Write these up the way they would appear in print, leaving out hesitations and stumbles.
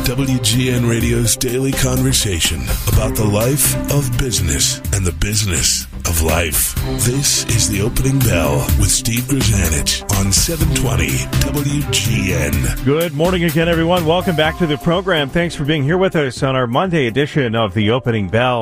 WGN Radio's daily conversation about the life of business and the business of life. This is The Opening Bell with Steve Grzanich on 720 WGN. Good morning again, everyone. Welcome back to the program. Thanks for being here with us on our Monday edition of The Opening Bell.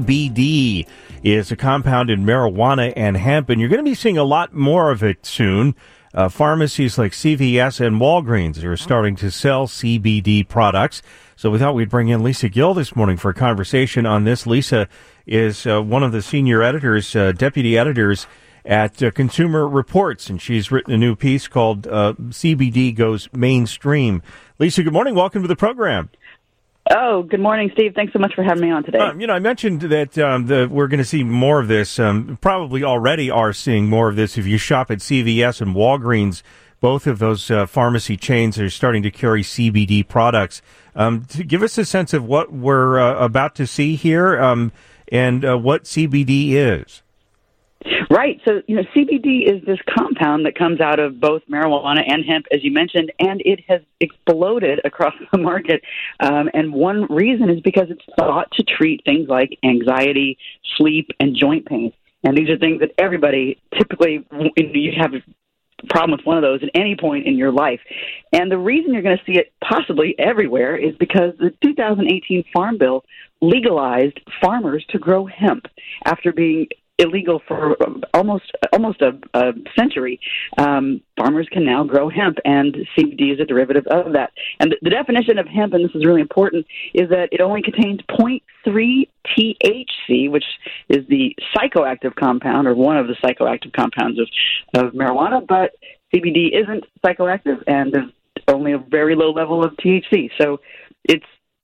CBD is a compound in marijuana and hemp, and you're going to be seeing a lot more of it soon. Pharmacies like CVS and Walgreens are starting to sell CBD products. So we thought we'd bring in Lisa Gill this morning for a conversation on this. Lisa is one of the senior editors, deputy editors at Consumer Reports, and she's written a new piece called CBD Goes Mainstream. Lisa, good morning. Welcome to the program. Oh, good morning, Steve. Thanks so much for having me on today. I mentioned that we're going to see more of this. Probably already are seeing more of this. If you shop at CVS and Walgreens, both of those pharmacy chains are starting to carry CBD products. To give us a sense of what we're about to see here and what CBD is. Right. So, CBD is this compound that comes out of both marijuana and hemp, as you mentioned, and it has exploded across the market. And one reason is because it's thought to treat things like anxiety, sleep, and joint pain. And these are things that everybody typically, you have a problem with one of those at any point in your life. And the reason you're going to see it possibly everywhere is because the 2018 Farm Bill legalized farmers to grow hemp after being illegal for almost a century. Farmers can now grow hemp, and CBD is a derivative of that. And the definition of hemp, and this is really important, is that it only contains 0.3 THC, which is the psychoactive compound, or one of the psychoactive compounds of marijuana, but CBD isn't psychoactive, and there's only a very low level of THC. So it's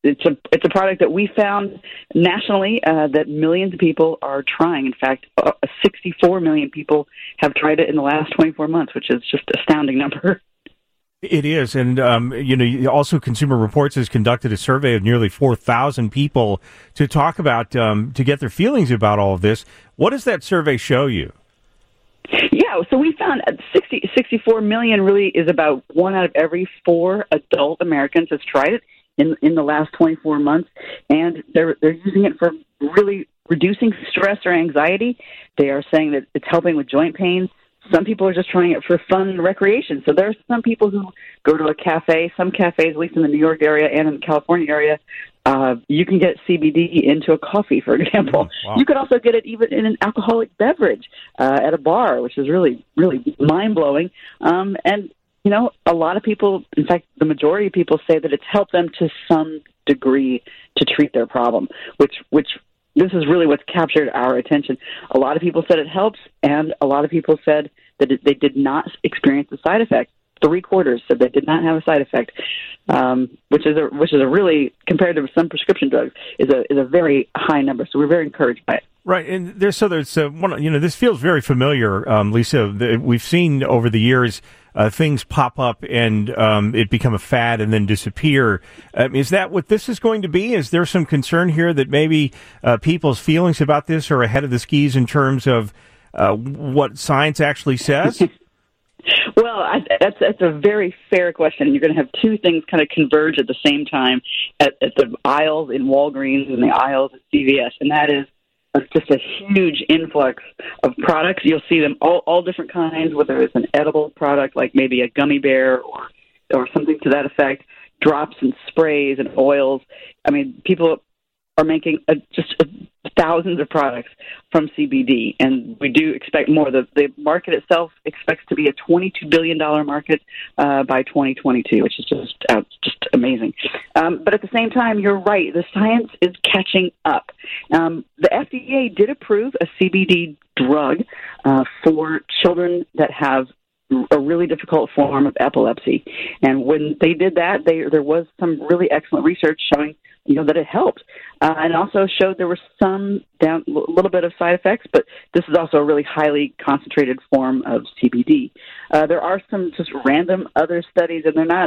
a product that we found nationally that millions of people are trying. In fact, 64 million people have tried it in the last 24 months, which is just an astounding number. It is. And, also Consumer Reports has conducted a survey of nearly 4,000 people to talk about, to get their feelings about all of this. What does that survey show you? Yeah, so we found 64 million really is about 1 out of every 4 adult Americans has tried it in the last 24 months, and they're using it for really reducing stress or anxiety. They are saying that it's helping with joint pain. Some people are just trying it for fun and recreation. So there are some people who go to a cafe, some cafes, at least in the New York area and in the California area, you can get CBD into a coffee, for example. Wow. You could also get it even in an alcoholic beverage at a bar, which is really, really mind-blowing. And a lot of people, in fact, the majority of people say that it's helped them to some degree to treat their problem, which this is really what's captured our attention. A lot of people said it helps, and a lot of people said that they did not experience the side effect. 3/4 said they did not have a side effect, which is a really, compared to some prescription drugs, is a very high number. So we're very encouraged by it. Right, and there's one. This feels very familiar, Lisa. We've seen over the years things pop up and it become a fad and then disappear. Is that what this is going to be? Is there some concern here that maybe people's feelings about this are ahead of the skis in terms of what science actually says? Well, that's a very fair question. You're going to have two things kind of converge at the same time at the aisles in Walgreens and the aisles at CVS, and that is just a huge influx of products. You'll see them all different kinds, whether it's an edible product like maybe a gummy bear or something to that effect, drops and sprays and oils. I mean, people are making thousands of products from CBD, and we do expect more. The market itself expects to be a $22 billion market by 2022, which is just amazing. But at the same time, you're right. The science is catching up. The FDA did approve a CBD drug for children that have a really difficult form of epilepsy. And when they did that, there was some really excellent research showing that it helped, and also showed there were some little bit of side effects, but this is also a really highly concentrated form of CBD. There are some just random other studies, and they're not,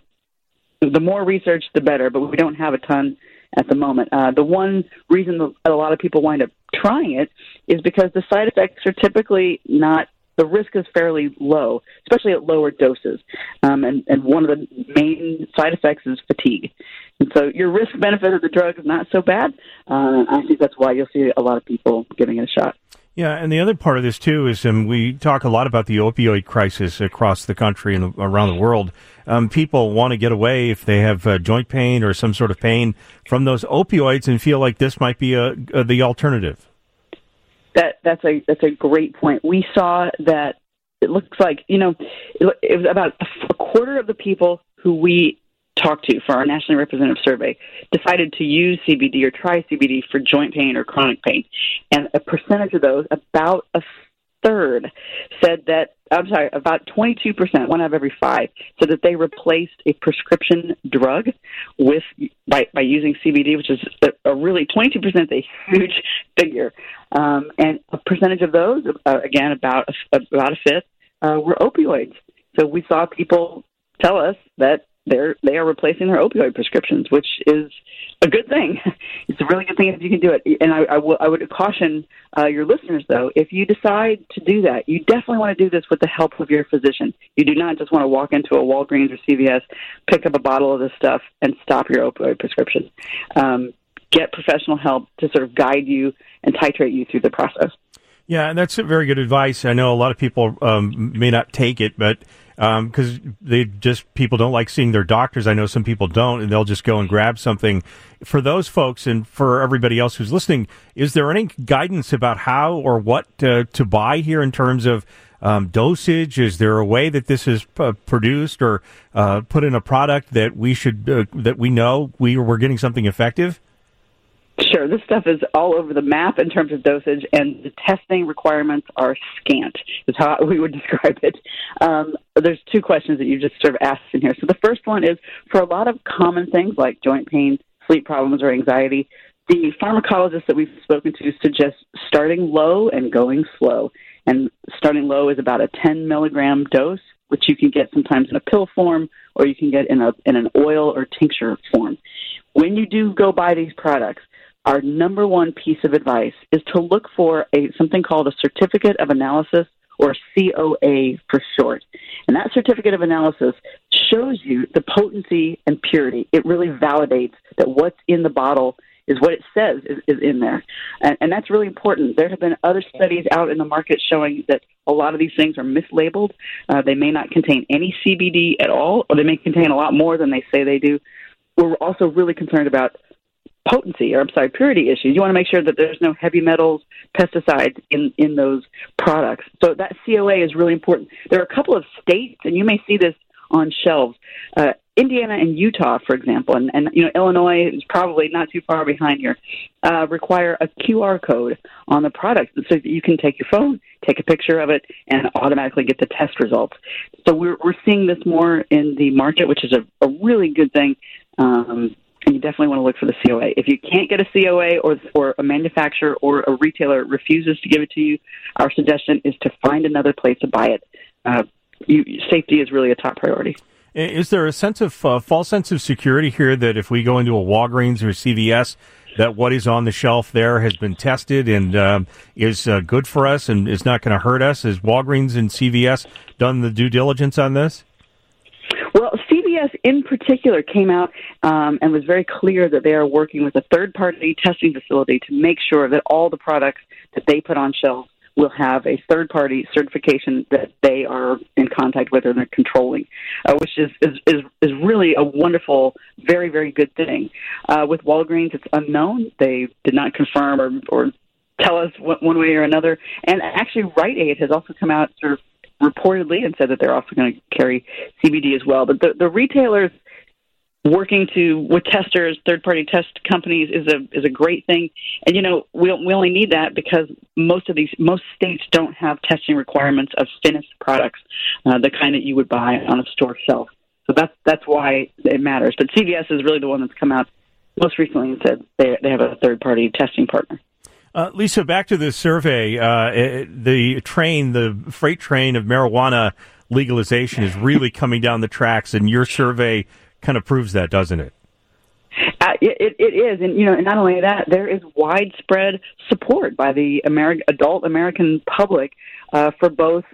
the more research, the better, but we don't have a ton at the moment. The one reason that a lot of people wind up trying it is because the side effects are typically not, the risk is fairly low, especially at lower doses. And one of the main side effects is fatigue. And so your risk benefit of the drug is not so bad. I think that's why you'll see a lot of people giving it a shot. Yeah, and the other part of this, too, is we talk a lot about the opioid crisis across the country and around the world. People want to get away if they have joint pain or some sort of pain from those opioids and feel like this might be the alternative. That's a great point. We saw that it looks like, it was about a quarter of the people who we talked to for our nationally representative survey decided to use CBD or try CBD for joint pain or chronic pain. And a percentage of those, about a third, said that, about 22%, one out of every five, said that they replaced a prescription drug by using CBD, which is a really, 22% is a huge figure. And a percentage of those, again, about a fifth, were opioids. So we saw people tell us that they are replacing their opioid prescriptions, which is a good thing. It's a really good thing if you can do it. And I would caution your listeners, though, if you decide to do that, you definitely want to do this with the help of your physician. You do not just want to walk into a Walgreens or CVS, pick up a bottle of this stuff, and stop your opioid prescription. Get professional help to sort of guide you and titrate you through the process. Yeah, that's very good advice. I know a lot of people may not take it, but because people don't like seeing their doctors. I know some people don't, and they'll just go and grab something. For those folks and for everybody else who's listening, is there any guidance about how or what to buy here in terms of dosage? Is there a way that this is produced or put in a product that we should that we know we're getting something effective? Sure. This stuff is all over the map in terms of dosage, and the testing requirements are scant, is how we would describe it. There's two questions that you just sort of asked in here. So the first one is, for a lot of common things like joint pain, sleep problems, or anxiety, the pharmacologists that we've spoken to suggest starting low and going slow. And starting low is about a 10 milligram dose, which you can get sometimes in a pill form, or you can get in an oil or tincture form. When you do go buy these products, our number one piece of advice is to look for something called a certificate of analysis, or COA for short. And that certificate of analysis shows you the potency and purity. It really validates that what's in the bottle is what it says is in there. And that's really important. There have been other studies out in the market showing that a lot of these things are mislabeled. They may not contain any CBD at all, or they may contain a lot more than they say they do. We're also really concerned about purity issues. You want to make sure that there's no heavy metals, pesticides in those products. So that COA is really important. There are a couple of states, and you may see this on shelves, Indiana and Utah, for example, and Illinois is probably not too far behind here, require a QR code on the product so that you can take your phone, take a picture of it, and automatically get the test results. So we're seeing this more in the market, which is a really good thing. And you definitely want to look for the COA. If you can't get a COA, or a manufacturer or a retailer refuses to give it to you, our suggestion is to find another place to buy it. Safety is really a top priority. Is there a false sense of security here that if we go into a Walgreens or a CVS, that what is on the shelf there has been tested and is good for us and is not going to hurt us? Has Walgreens and CVS done the due diligence on this? Well, CVS in particular came out and was very clear that they are working with a third-party testing facility to make sure that all the products that they put on shelves will have a third-party certification that they are in contact with and they're controlling, which is really a wonderful, very, very good thing. With Walgreens, it's unknown. They did not confirm or tell us one way or another. And actually, Rite Aid has also come out sort of reportedly and said that they're also going to carry CBD as well. But the retailers working with testers, third-party test companies is a great thing. And we only need that because most states don't have testing requirements of finished products, the kind that you would buy on a store shelf. So that's why it matters. But CVS is really the one that's come out most recently and said they have a third-party testing partner. Lisa, back to this survey, the freight train of marijuana legalization is really coming down the tracks, and your survey kind of proves that, doesn't it? It is, and not only that, there is widespread support by the adult American public for both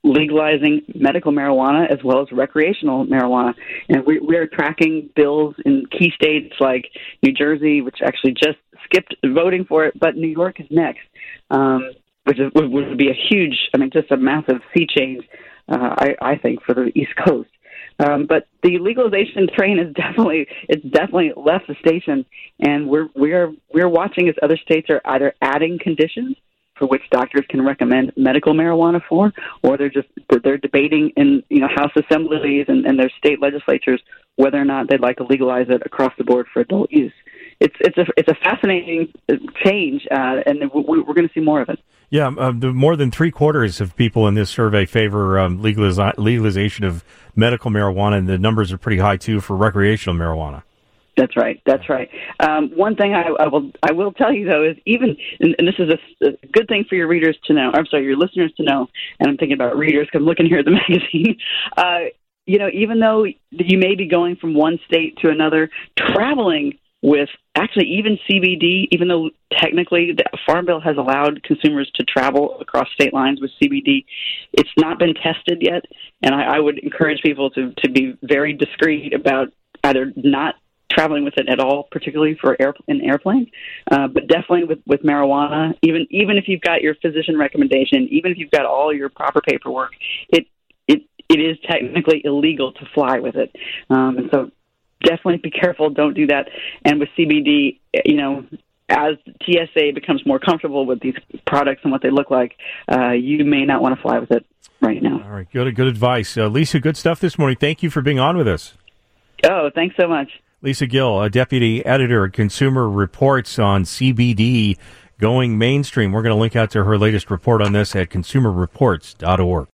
legalizing medical marijuana as well as recreational marijuana. And we are tracking bills in key states like New Jersey, which actually just skipped voting for it, but New York is next, which would be a huge, just a massive sea change, I think, for the East Coast. But the legalization train is definitely left the station, and we're watching as other states are either adding conditions for which doctors can recommend medical marijuana for, or they're debating in House assemblies and their state legislatures whether or not they'd like to legalize it across the board for adult use. It's a fascinating change, and we're going to see more of it. Yeah, more than 3/4 of people in this survey favor legalization of medical marijuana, and the numbers are pretty high too for recreational marijuana. That's right. One thing I will tell you though is and this is a good thing for your readers to know. I'm sorry, your listeners to know. And I'm thinking about readers because I'm looking here at the magazine. Even though you may be going from one state to another, traveling with actually even CBD, even though technically the Farm Bill has allowed consumers to travel across state lines with CBD, it's not been tested yet. And I would encourage people to be very discreet about either not traveling with it at all, particularly for in airplanes, but definitely with marijuana. Even if you've got your physician recommendation, even if you've got all your proper paperwork, it is technically illegal to fly with it. And so definitely be careful. Don't do that. And with CBD, as TSA becomes more comfortable with these products and what they look like, you may not want to fly with it right now. All right, good advice, Lisa. Good stuff this morning. Thank you for being on with us. Oh, thanks so much. Lisa Gill, Deputy Editor at Consumer Reports on CBD going mainstream. We're going to link out to her latest report on this at consumerreports.org.